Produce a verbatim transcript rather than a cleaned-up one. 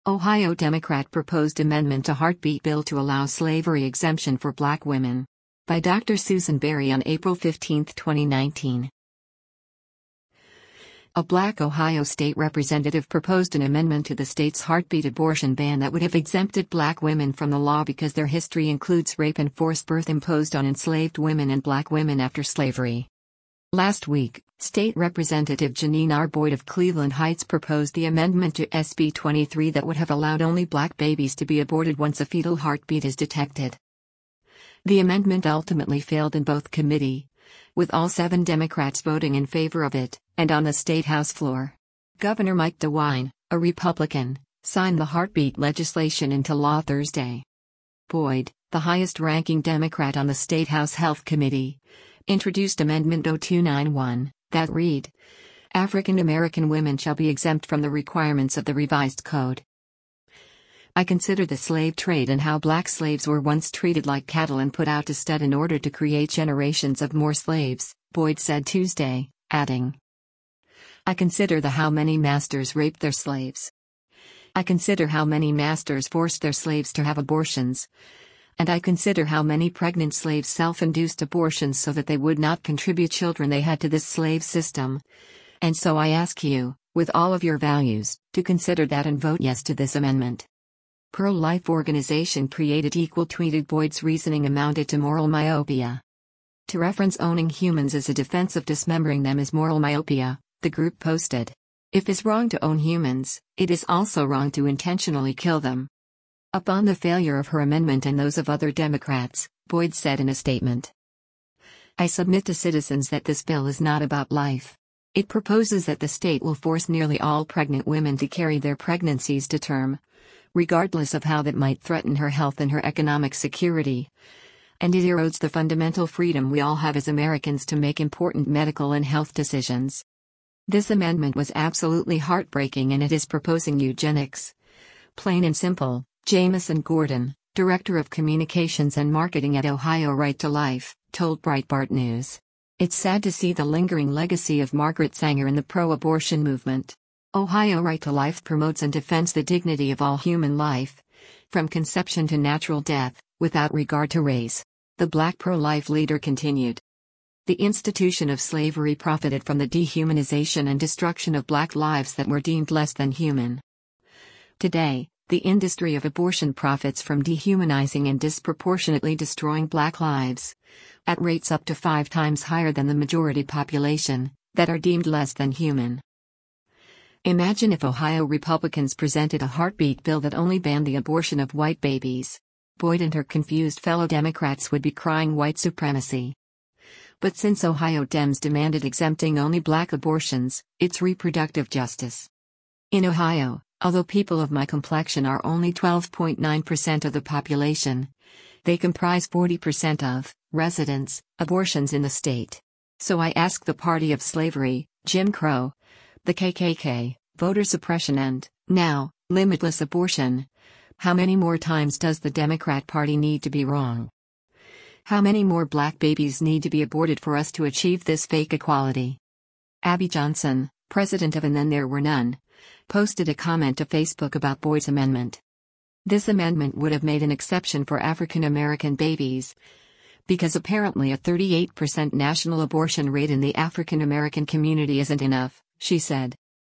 Ohio Democrat proposed amendment to heartbeat bill to allow slavery exemption for black women. By Doctor Susan Berry on April fifteenth, twenty nineteen. A black Ohio state representative proposed an amendment to the state's heartbeat abortion ban that would have exempted black women from the law because their history includes rape and forced birth imposed on enslaved women and black women after slavery. Last week, State Representative Janine R. Boyd of Cleveland Heights proposed the amendment to S B twenty-three that would have allowed only black babies to be aborted once a fetal heartbeat is detected. The amendment ultimately failed in both committee, with all seven Democrats voting in favor of it, and on the state House floor. Governor Mike DeWine, a Republican, signed the heartbeat legislation into law Thursday. Boyd, the highest-ranking Democrat on the state House Health Committee, introduced Amendment oh two ninety-one, that read, African American women shall be exempt from the requirements of the revised code. I consider the slave trade and how black slaves were once treated like cattle and put out to stud in order to create generations of more slaves, Boyd said Tuesday, adding, I consider the how many masters raped their slaves. I consider how many masters forced their slaves to have abortions. And I consider how many pregnant slaves self-induced abortions so that they would not contribute children they had to this slave system. And so I ask you, with all of your values, to consider that and vote yes to this amendment. Pro-life organization Created Equal tweeted Boyd's reasoning amounted to moral myopia. To reference owning humans as a defense of dismembering them is moral myopia, the group posted. If it's wrong to own humans, it is also wrong to intentionally kill them. Upon the failure of her amendment and those of other Democrats, Boyd said in a statement, I submit to citizens that this bill is not about life. It proposes that the state will force nearly all pregnant women to carry their pregnancies to term, regardless of how that might threaten her health and her economic security. And it erodes the fundamental freedom we all have as Americans to make important medical and health decisions. This amendment was absolutely heartbreaking and it is proposing eugenics. Plain and simple. Jamison Gordon, Director of Communications and Marketing at Ohio Right to Life, told Breitbart News. It's sad to see the lingering legacy of Margaret Sanger in the pro-abortion movement. Ohio Right to Life promotes and defends the dignity of all human life, from conception to natural death, without regard to race. The black pro-life leader continued. The institution of slavery profited from the dehumanization and destruction of black lives that were deemed less than human. Today, the industry of abortion profits from dehumanizing and disproportionately destroying black lives, at rates up to five times higher than the majority population, that are deemed less than human. Imagine if Ohio Republicans presented a heartbeat bill that only banned the abortion of white babies. Boyd and her confused fellow Democrats would be crying white supremacy. But since Ohio Dems demanded exempting only black abortions, it's reproductive justice. In Ohio, although people of my complexion are only twelve point nine percent of the population, they comprise forty percent of residents' abortions in the state. So I ask the party of slavery, Jim Crow, the K K K, voter suppression and, now, limitless abortion, how many more times does the Democrat Party need to be wrong? How many more black babies need to be aborted for us to achieve this fake equality? Abby Johnson, president of And Then There Were None, posted a comment to Facebook about Boyd's amendment. This amendment would have made an exception for African American babies, because apparently a thirty-eight percent national abortion rate in the African American community isn't enough, she said.